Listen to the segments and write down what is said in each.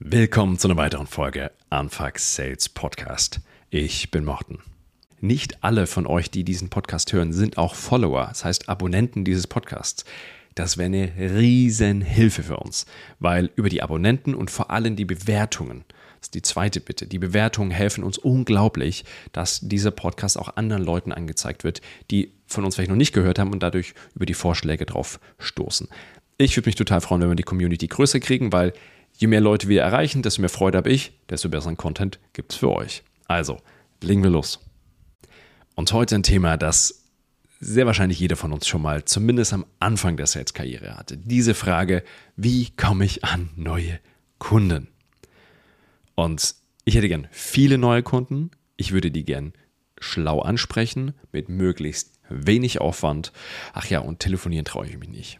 Willkommen zu einer weiteren Folge Unfuck Sales Podcast. Ich bin Morten. Nicht alle von euch, die diesen Podcast hören, sind auch Follower, das heißt Abonnenten dieses Podcasts. Das wäre eine riesen Hilfe für uns, weil über die Abonnenten und vor allem die Bewertungen, das ist die zweite Bitte, die Bewertungen helfen uns unglaublich, dass dieser Podcast auch anderen Leuten angezeigt wird, die von uns vielleicht noch nicht gehört haben und dadurch über die Vorschläge drauf stoßen. Ich würde mich total freuen, wenn wir die Community größer kriegen, weil je mehr Leute wir erreichen, desto mehr Freude habe ich, desto besseren Content gibt es für euch. Also, legen wir los. Und heute ein Thema, das sehr wahrscheinlich jeder von uns schon mal zumindest am Anfang der Sales-Karriere hatte. Diese Frage, wie komme ich an neue Kunden? Und ich hätte gern viele neue Kunden. Ich würde die gern schlau ansprechen, mit möglichst wenig Aufwand. Ach ja, und telefonieren traue ich mich nicht.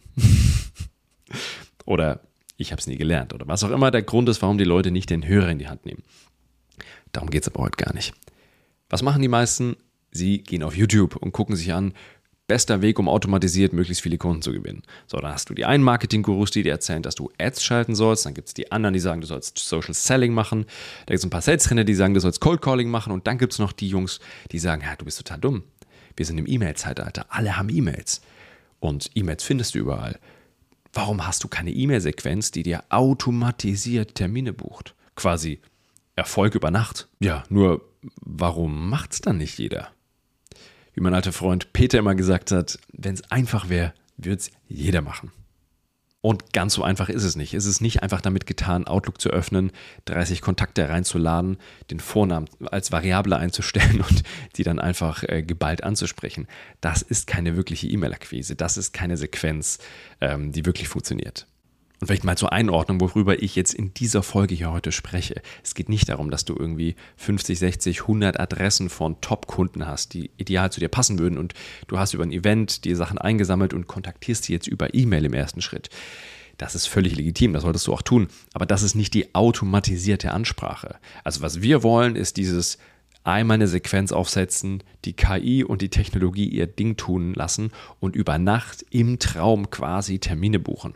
Oder ich habe es nie gelernt oder was auch immer der Grund ist, warum die Leute nicht den Hörer in die Hand nehmen. Darum geht es aber heute gar nicht. Was machen die meisten? Sie gehen auf YouTube und gucken sich an, bester Weg, um automatisiert möglichst viele Kunden zu gewinnen. So, dann hast du die einen Marketing-Gurus, die dir erzählen, dass du Ads schalten sollst. Dann gibt es die anderen, die sagen, du sollst Social Selling machen. Da gibt es ein paar Sales-Trainer, die sagen, du sollst Cold Calling machen. Und dann gibt es noch die Jungs, die sagen, ja, du bist total dumm. Wir sind im E-Mail-Zeitalter. Alle haben E-Mails. Und E-Mails findest du überall. Warum hast du keine E-Mail-Sequenz, die dir automatisiert Termine bucht? Quasi Erfolg über Nacht. Ja, nur warum macht's dann nicht jeder? Wie mein alter Freund Peter immer gesagt hat, wenn es einfach wäre, würde es jeder machen. Und ganz so einfach ist es nicht. Es ist nicht einfach damit getan, Outlook zu öffnen, 30 Kontakte reinzuladen, den Vornamen als Variable einzustellen und die dann einfach geballt anzusprechen. Das ist keine wirkliche E-Mail-Akquise. Das ist keine Sequenz, die wirklich funktioniert. Und vielleicht mal zur Einordnung, worüber ich jetzt in dieser Folge hier heute spreche. Es geht nicht darum, dass du irgendwie 50, 60, 100 Adressen von Top-Kunden hast, die ideal zu dir passen würden und du hast über ein Event die Sachen eingesammelt und kontaktierst die jetzt über E-Mail im ersten Schritt. Das ist völlig legitim, das solltest du auch tun. Aber das ist nicht die automatisierte Ansprache. Also was wir wollen, ist dieses einmal eine Sequenz aufsetzen, die KI und die Technologie ihr Ding tun lassen und über Nacht im Traum quasi Termine buchen.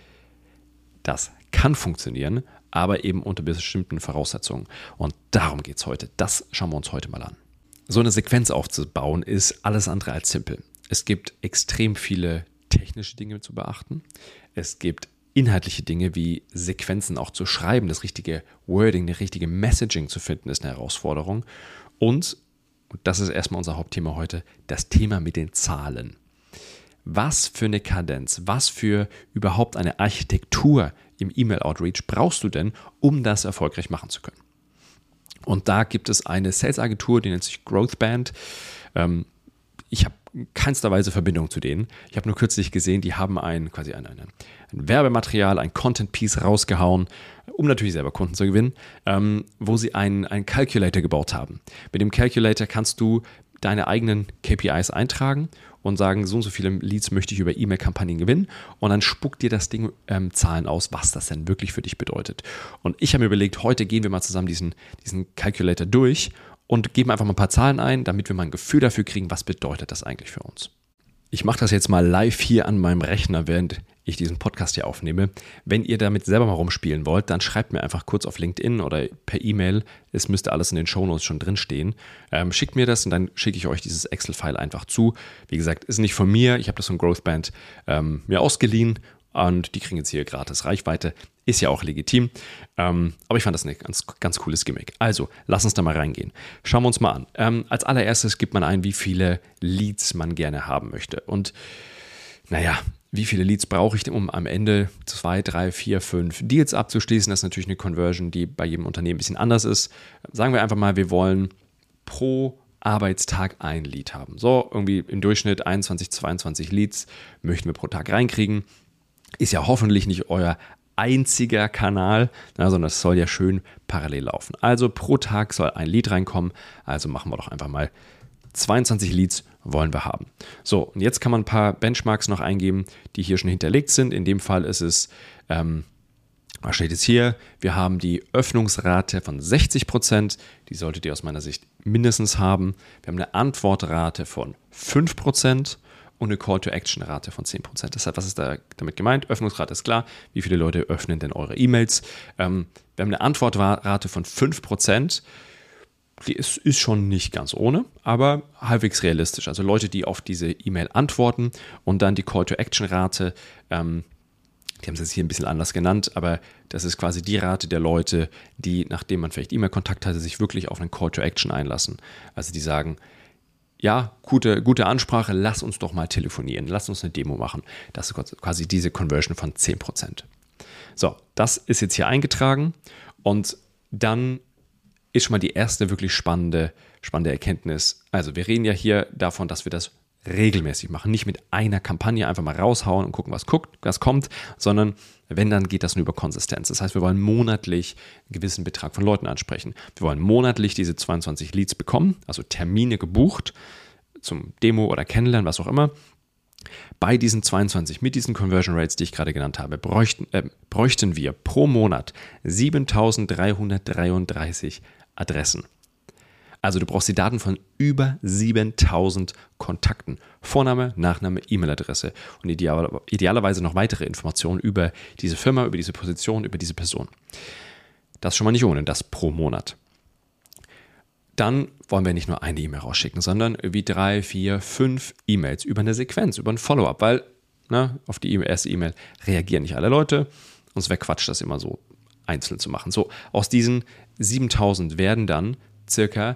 Das kann funktionieren, aber eben unter bestimmten Voraussetzungen. Und darum geht es heute. Das schauen wir uns heute mal an. So eine Sequenz aufzubauen ist alles andere als simpel. Es gibt extrem viele technische Dinge zu beachten. Es gibt inhaltliche Dinge wie Sequenzen auch zu schreiben. Das richtige Wording, das richtige Messaging zu finden, ist eine Herausforderung. Und das ist erstmal unser Hauptthema heute, das Thema mit den Zahlen. Was für eine Kadenz, was für überhaupt eine Architektur im E-Mail-Outreach brauchst du denn, um das erfolgreich machen zu können? Und da gibt es eine Sales-Agentur, die nennt sich GrowthBand. Ich habe keinster Weise Verbindung zu denen. Ich habe nur kürzlich gesehen, die haben ein Werbematerial, ein Content-Piece rausgehauen, um natürlich selber Kunden zu gewinnen, wo sie einen Calculator gebaut haben. Mit dem Calculator kannst du deine eigenen KPIs eintragen und sagen, so und so viele Leads möchte ich über E-Mail-Kampagnen gewinnen und dann spuckt dir das Ding Zahlen aus, was das denn wirklich für dich bedeutet. Und ich habe mir überlegt, heute gehen wir mal zusammen diesen Calculator durch und geben einfach mal ein paar Zahlen ein, damit wir mal ein Gefühl dafür kriegen, was bedeutet das eigentlich für uns. Ich mache das jetzt mal live hier an meinem Rechner, während ich diesen Podcast hier aufnehme. Wenn ihr damit selber mal rumspielen wollt, dann schreibt mir einfach kurz auf LinkedIn oder per E-Mail. Es müsste alles in den Shownotes schon drinstehen. Schickt mir das und dann schicke ich euch dieses Excel-File einfach zu. Wie gesagt, ist nicht von mir. Ich habe das von GrowthBand mir ausgeliehen und die kriegen jetzt hier gratis Reichweite. Ist ja auch legitim. Aber ich fand das ein ganz cooles Gimmick. Also, lass uns da mal reingehen. Schauen wir uns mal an. Als allererstes gibt man ein, wie viele Leads man gerne haben möchte. Und naja, wie viele Leads brauche ich denn, um am Ende 2, 3, 4, 5 Deals abzuschließen? Das ist natürlich eine Conversion, die bei jedem Unternehmen ein bisschen anders ist. Sagen wir einfach mal, wir wollen pro Arbeitstag ein Lead haben. So, irgendwie im Durchschnitt 21, 22 Leads möchten wir pro Tag reinkriegen. Ist ja hoffentlich nicht euer einziger Kanal, sondern das soll ja schön parallel laufen. Also pro Tag soll ein Lead reinkommen, also machen wir doch einfach mal 22 Leads wollen wir haben. So, und jetzt kann man ein paar Benchmarks noch eingeben, die hier schon hinterlegt sind. In dem Fall ist es, was steht jetzt hier? Wir haben die Öffnungsrate von 60%, die solltet ihr aus meiner Sicht mindestens haben. Wir haben eine Antwortrate von 5% und eine Call-to-Action-Rate von 10%. Deshalb, was ist da damit gemeint? Öffnungsrate ist klar. Wie viele Leute öffnen denn eure E-Mails? Wir haben eine Antwortrate von 5%. Die ist schon nicht ganz ohne, aber halbwegs realistisch. Also Leute, die auf diese E-Mail antworten und dann die Call-to-Action-Rate, die haben es jetzt hier ein bisschen anders genannt, aber das ist quasi die Rate der Leute, die, nachdem man vielleicht E-Mail-Kontakt hatte, sich wirklich auf einen Call-to-Action einlassen. Also die sagen, ja, gute Ansprache, lass uns doch mal telefonieren, lass uns eine Demo machen. Das ist quasi diese Conversion von 10%. So, das ist jetzt hier eingetragen und dann ist schon mal die erste wirklich spannende Erkenntnis. Also wir reden ja hier davon, dass wir das regelmäßig machen. Nicht mit einer Kampagne einfach mal raushauen und gucken, was kommt, sondern wenn, dann geht das nur über Konsistenz. Das heißt, wir wollen monatlich einen gewissen Betrag von Leuten ansprechen. Wir wollen monatlich diese 22 Leads bekommen, also Termine gebucht zum Demo oder Kennenlernen, was auch immer. Bei diesen 22, mit diesen Conversion Rates, die ich gerade genannt habe, bräuchten wir pro Monat 7.333 Adressen. Also du brauchst die Daten von über 7.000 Kontakten. Vorname, Nachname, E-Mail-Adresse und idealerweise noch weitere Informationen über diese Firma, über diese Position, über diese Person. Das schon mal nicht ohne, das pro Monat. Dann wollen wir nicht nur eine E-Mail rausschicken, sondern irgendwie 3, 4, 5 E-Mails über eine Sequenz, über ein Follow-up, weil auf die erste E-Mail reagieren nicht alle Leute und es wäre Quatsch, das immer so einzeln zu machen. So, aus diesen 7.000 werden dann circa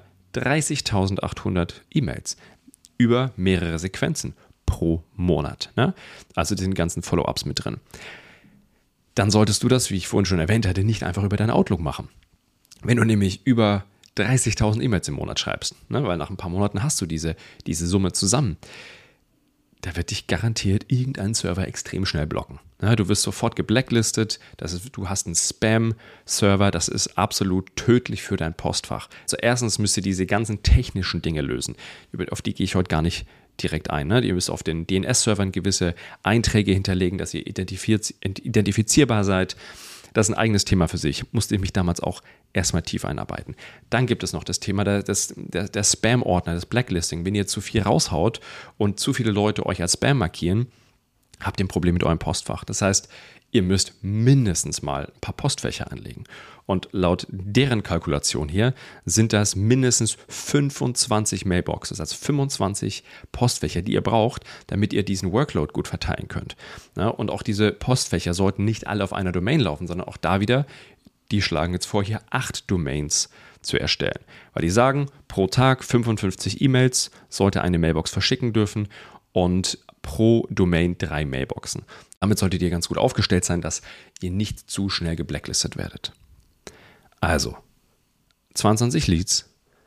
30.800 E-Mails über mehrere Sequenzen pro Monat. Also den ganzen Follow-ups mit drin. Dann solltest du das, wie ich vorhin schon erwähnt hatte, nicht einfach über deinen Outlook machen. Wenn du nämlich über 30.000 E-Mails im Monat schreibst, weil nach ein paar Monaten hast du diese Summe zusammen, da wird dich garantiert irgendein Server extrem schnell blocken. Du wirst sofort geblacklistet, du hast einen Spam-Server, das ist absolut tödlich für dein Postfach. Also erstens müsst ihr diese ganzen technischen Dinge lösen, auf die gehe ich heute gar nicht direkt ein. Ihr müsst auf den DNS-Servern gewisse Einträge hinterlegen, dass ihr identifizierbar seid. Das ist ein eigenes Thema für sich. Musste ich mich damals auch erstmal tief einarbeiten. Dann gibt es noch das Thema der Spam-Ordner, das Blacklisting. Wenn ihr zu viel raushaut und zu viele Leute euch als Spam markieren, habt ihr ein Problem mit eurem Postfach. Das heißt, ihr müsst mindestens mal ein paar Postfächer anlegen. Und laut deren Kalkulation hier sind das mindestens 25 Mailboxes, also 25 Postfächer, die ihr braucht, damit ihr diesen Workload gut verteilen könnt. Und auch diese Postfächer sollten nicht alle auf einer Domain laufen, sondern auch da wieder, die schlagen jetzt vor, hier 8 Domains zu erstellen. Weil die sagen, pro Tag 55 E-Mails sollte eine Mailbox verschicken dürfen und pro Domain 3 Mailboxen. Damit solltet ihr ganz gut aufgestellt sein, dass ihr nicht zu schnell geblacklistet werdet. Also, 22 Leads,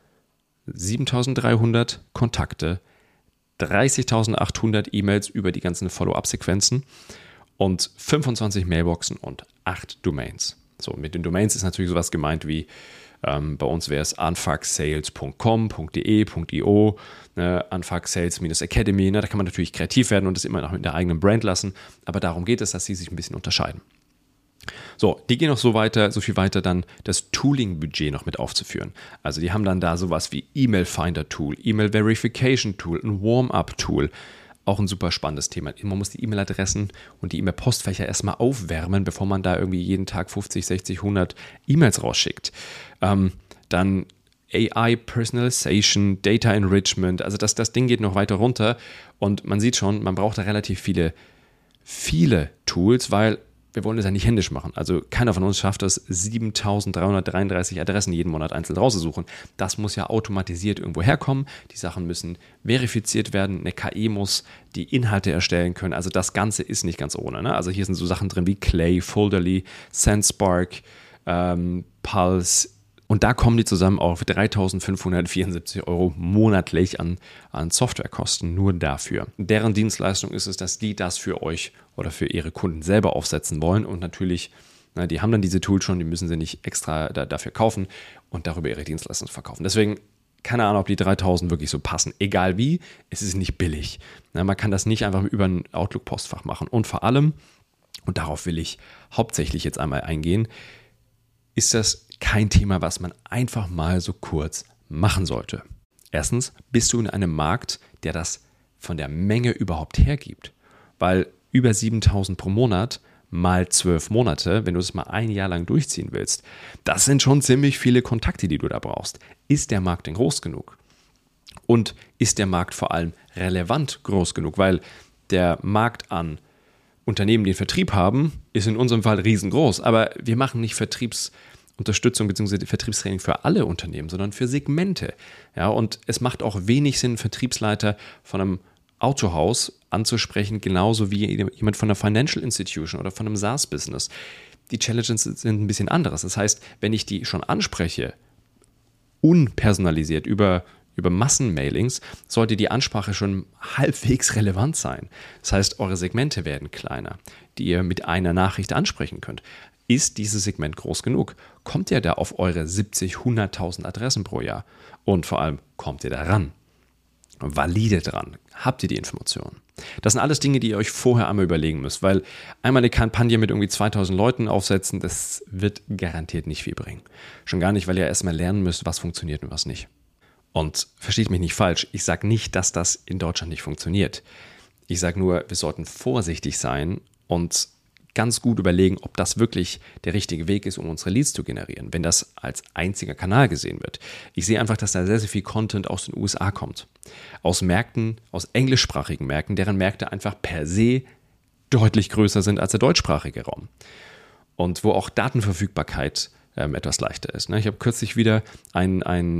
7.300 Kontakte, 30.800 E-Mails über die ganzen Follow-up-Sequenzen und 25 Mailboxen und 8 Domains. So, mit den Domains ist natürlich sowas gemeint wie, bei uns wäre es unfucksales.com.de, .io, unfucksales-academy, da kann man natürlich kreativ werden und das immer noch mit der eigenen Brand lassen, aber darum geht es, dass sie sich ein bisschen unterscheiden. So, die gehen noch so viel weiter, dann das Tooling-Budget noch mit aufzuführen. Also die haben dann da sowas wie E-Mail-Finder-Tool, E-Mail-Verification-Tool, ein Warm-Up-Tool. Auch ein super spannendes Thema. Man muss die E-Mail-Adressen und die E-Mail-Postfächer erstmal aufwärmen, bevor man da irgendwie jeden Tag 50, 60, 100 E-Mails rausschickt. Dann AI Personalization, Data Enrichment, also das Ding geht noch weiter runter und man sieht schon, man braucht da relativ viele Tools, weil wir wollen das ja nicht händisch machen. Also keiner von uns schafft es, 7.333 Adressen jeden Monat einzeln rauszusuchen. Das muss ja automatisiert irgendwo herkommen. Die Sachen müssen verifiziert werden. Eine KI muss die Inhalte erstellen können. Also das Ganze ist nicht ganz ohne. Also hier sind so Sachen drin wie Clay, Folderly, SendSpark, Pulse. Und da kommen die zusammen auf 3.574 € monatlich an Softwarekosten, nur dafür. Deren Dienstleistung ist es, dass die das für euch oder für ihre Kunden selber aufsetzen wollen. Und natürlich, die haben dann diese Tools schon, die müssen sie nicht extra dafür kaufen und darüber ihre Dienstleistung verkaufen. Deswegen, keine Ahnung, ob die 3.000 wirklich so passen. Egal wie, es ist nicht billig. Man kann das nicht einfach über ein Outlook-Postfach machen. Und vor allem, und darauf will ich hauptsächlich jetzt einmal eingehen, ist das kein Thema, was man einfach mal so kurz machen sollte. Erstens bist du in einem Markt, der das von der Menge überhaupt hergibt. Weil über 7.000 pro Monat mal 12 Monate, wenn du das mal ein Jahr lang durchziehen willst, das sind schon ziemlich viele Kontakte, die du da brauchst. Ist der Markt denn groß genug? Und ist der Markt vor allem relevant groß genug? Weil der Markt an Unternehmen, die einen Vertrieb haben, ist in unserem Fall riesengroß. Aber wir machen nicht Vertriebsunterstützung bzw. Vertriebstraining für alle Unternehmen, sondern für Segmente. Ja, und es macht auch wenig Sinn, Vertriebsleiter von einem Autohaus anzusprechen, genauso wie jemand von einer Financial Institution oder von einem SaaS-Business. Die Challenges sind ein bisschen anderes. Das heißt, wenn ich die schon anspreche, unpersonalisiert über Massenmailings, sollte die Ansprache schon halbwegs relevant sein. Das heißt, eure Segmente werden kleiner, die ihr mit einer Nachricht ansprechen könnt. Ist dieses Segment groß genug? Kommt ihr da auf eure 70, 100.000 Adressen pro Jahr? Und vor allem, kommt ihr da ran? Valide dran? Habt ihr die Informationen? Das sind alles Dinge, die ihr euch vorher einmal überlegen müsst, weil einmal eine Kampagne mit irgendwie 2.000 Leuten aufsetzen, das wird garantiert nicht viel bringen. Schon gar nicht, weil ihr erstmal lernen müsst, was funktioniert und was nicht. Und versteht mich nicht falsch, ich sage nicht, dass das in Deutschland nicht funktioniert. Ich sage nur, wir sollten vorsichtig sein und ganz gut überlegen, ob das wirklich der richtige Weg ist, um unsere Leads zu generieren, wenn das als einziger Kanal gesehen wird. Ich sehe einfach, dass da sehr, sehr viel Content aus den USA kommt. Aus Märkten, aus englischsprachigen Märkten, deren Märkte einfach per se deutlich größer sind als der deutschsprachige Raum. Und wo auch Datenverfügbarkeit etwas leichter ist. Ich habe kürzlich wieder ein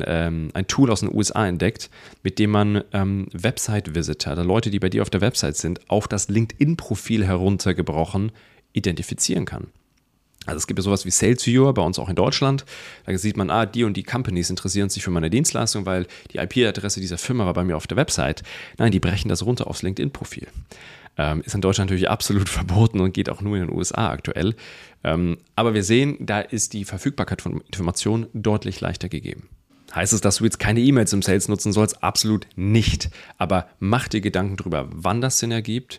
Tool aus den USA entdeckt, mit dem man Website-Visitor, also Leute, die bei dir auf der Website sind, auf das LinkedIn-Profil heruntergebrochen identifizieren kann. Also es gibt ja sowas wie Sales Viewer bei uns auch in Deutschland. Da sieht man, die und die Companies interessieren sich für meine Dienstleistung, weil die IP-Adresse dieser Firma war bei mir auf der Website. Nein, die brechen das runter aufs LinkedIn-Profil. Ist in Deutschland natürlich absolut verboten und geht auch nur in den USA aktuell. Aber wir sehen, da ist die Verfügbarkeit von Informationen deutlich leichter gegeben. Heißt es, dass du jetzt keine E-Mails im Sales nutzen sollst? Absolut nicht. Aber mach dir Gedanken darüber, wann das Sinn ergibt,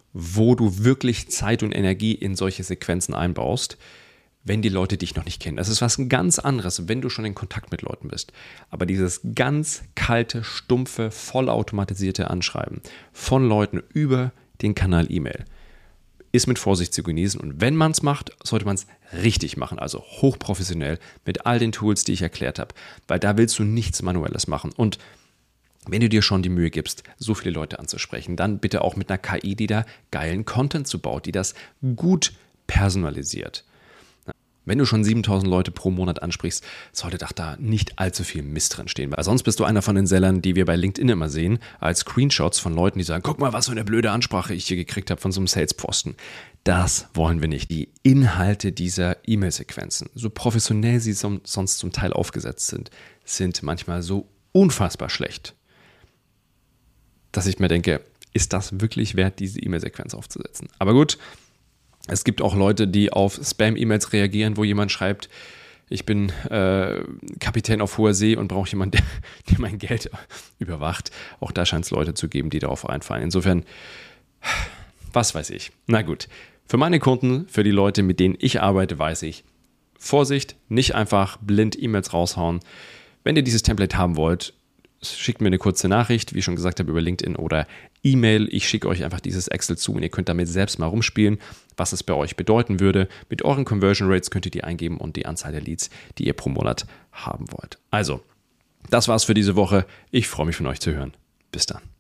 wo du wirklich Zeit und Energie in solche Sequenzen einbaust, wenn die Leute dich noch nicht kennen. Das ist was ganz anderes, wenn du schon in Kontakt mit Leuten bist. Aber dieses ganz kalte, stumpfe, vollautomatisierte Anschreiben von Leuten über den Kanal E-Mail ist mit Vorsicht zu genießen. Und wenn man es macht, sollte man es richtig machen, also hochprofessionell mit all den Tools, die ich erklärt habe, weil da willst du nichts Manuelles machen. Und wenn du dir schon die Mühe gibst, so viele Leute anzusprechen, dann bitte auch mit einer KI, die da geilen Content zu baut, die das gut personalisiert. Wenn du schon 7.000 Leute pro Monat ansprichst, sollte doch da nicht allzu viel Mist drin stehen. Weil sonst bist du einer von den Sellern, die wir bei LinkedIn immer sehen, als Screenshots von Leuten, die sagen, guck mal, was für eine blöde Ansprache ich hier gekriegt habe von so einem Sales-Posten. Das wollen wir nicht. Die Inhalte dieser E-Mail-Sequenzen, so professionell sie sonst zum Teil aufgesetzt sind manchmal so unfassbar schlecht, dass ich mir denke, ist das wirklich wert, diese E-Mail-Sequenz aufzusetzen? Aber gut, es gibt auch Leute, die auf Spam-E-Mails reagieren, wo jemand schreibt, ich bin Kapitän auf hoher See und brauche jemanden, der mein Geld überwacht. Auch da scheint es Leute zu geben, die darauf einfallen. Insofern, was weiß ich. Na gut, für meine Kunden, für die Leute, mit denen ich arbeite, weiß ich, Vorsicht, nicht einfach blind E-Mails raushauen. Wenn ihr dieses Template haben wollt, schickt mir eine kurze Nachricht, wie ich schon gesagt habe, über LinkedIn oder E-Mail. Ich schicke euch einfach dieses Excel zu und ihr könnt damit selbst mal rumspielen, was es bei euch bedeuten würde. Mit euren Conversion Rates könnt ihr die eingeben und die Anzahl der Leads, die ihr pro Monat haben wollt. Also, das war's für diese Woche. Ich freue mich von euch zu hören. Bis dann.